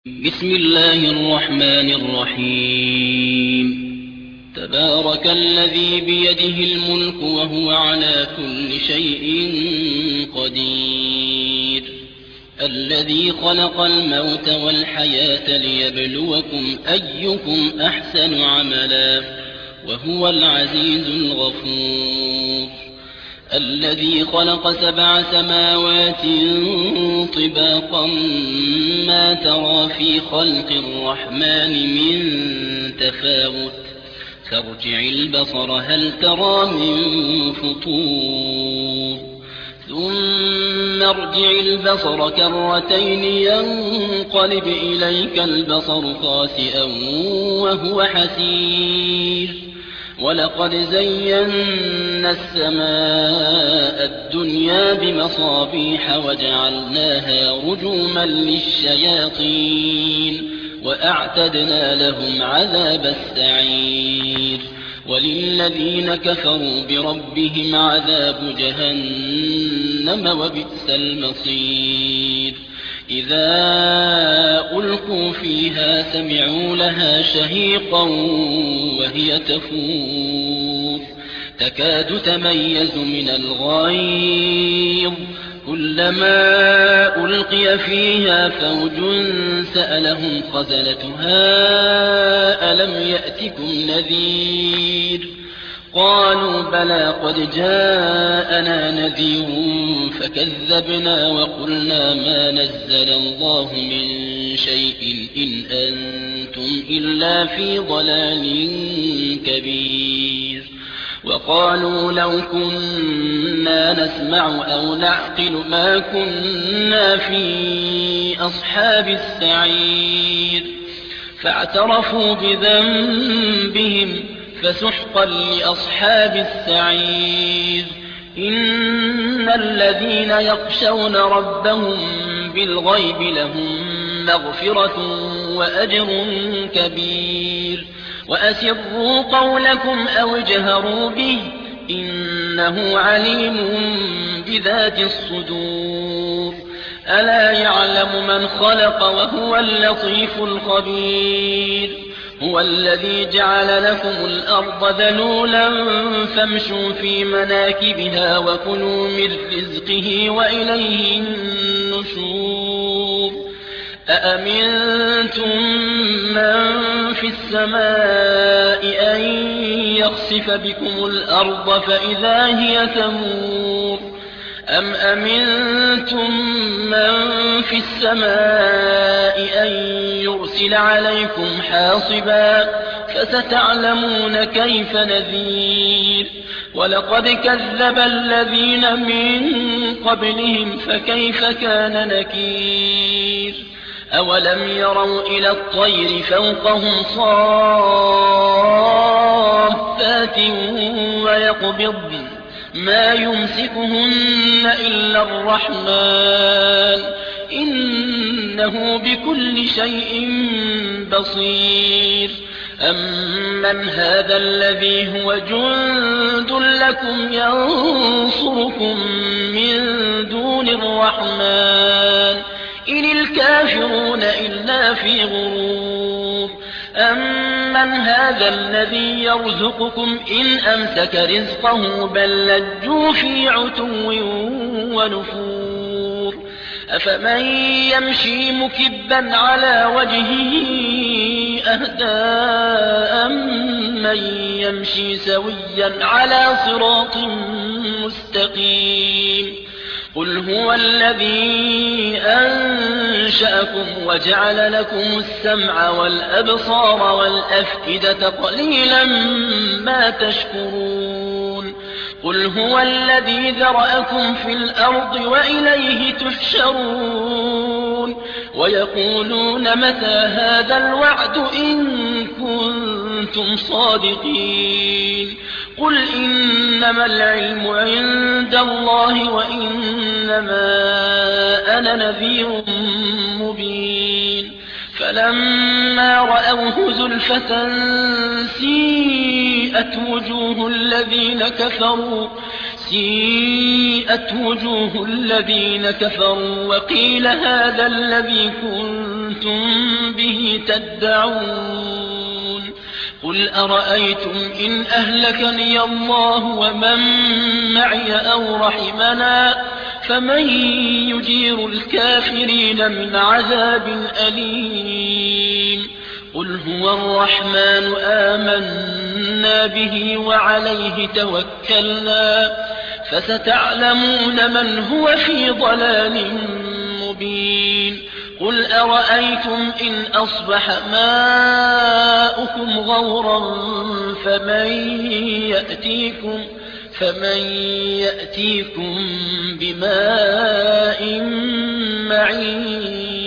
بسم الله الرحمن الرحيم تبارك الذي بيده الملك وهو على كل شيء قدير الذي خلق الموت والحياة ليبلوكم أيكم أحسن عملا وهو العزيز الغفور الذي خلق 7 سماوات طباقا ما ترى في خلق الرحمن من تفاوت فارجع البصر هل ترى من فطور ثم ارجع البصر كرتين ينقلب إليك البصر خاسئا وهو حسير ولقد زينا السماء الدنيا بمصابيح وجعلناها رجوما للشياطين وأعتدنا لهم عذاب السعير وللذين كفروا بربهم عذاب جهنم وبئس المصير إذا ألقوا فيها سمعوا لها شهيقا وهي تفور تكاد تميز من الغيظ كلما ألقي فيها فوج سألهم خزنتها ألم يأتكم نذير قالوا بلى قد جاءنا نذير فكذبنا وقلنا ما نزل الله من شيء إن أنتم إلا في ضلال كبير وقالوا لو كنا نسمع أو نعقل ما كنا في أصحاب السعير فاعترفوا بذنبهم فسحقا لأصحاب السعير إن الذين يخشون ربهم بالغيب لهم مغفرة وأجر كبير وأسروا قولكم أو اجهروا به إنه عليم بذات الصدور ألا يعلم من خلق وهو اللطيف الخبير هو الذي جعل لكم الأرض ذلولا فامشوا في مناكبها وكلوا من رزقه وإليه النشور أأمنتم من في السماء أن يخسف بكم الأرض فإذا هي تمور أم أمنتم من في السماء أن يرسل عليكم حاصبا فستعلمون كيف نذير ولقد كذب الذين من قبلهم فكيف كان نكير أولم يروا إلى الطير فوقهم صافات ويقبضن ما يمسكهن إلا الرحمن إنه بكل شيء بصير أمن هذا الذي هو جند لكم ينصركم من دون الرحمن إن الكافرون إلا في غرور أمن هذا الذي يرزقكم إن أمسك رزقه بل لجوا في عتو ونفور أفمن يمشي مكبا على وجهه أهدى أمن يمشي سويا على صراط مستقيم قل هو الذي أنشأكم وجعل لكم السمع والأبصار والأفئدة قليلا ما تشكرون قل هو الذي ذرأكم في الأرض وإليه تحشرون ويقولون متى هذا الوعد إن كنتم صادقين قل إنما العلم عند الله وإنما أنا نذير مبين فلما رأوه زلفة سيئت وجوه الذين كفروا وقيل هذا الذي كنتم كنتم به تدعون قل أرأيتم إن أهلكني الله ومن معي أو رحمنا فمن يجير الكافرين من عذاب أليم قل هو الرحمن آمنا به وعليه توكلنا فستعلمون من هو في ضلال مبين قل أرأيتم إن أصبح ماؤكم غورا فمن يأتيكم بماء معين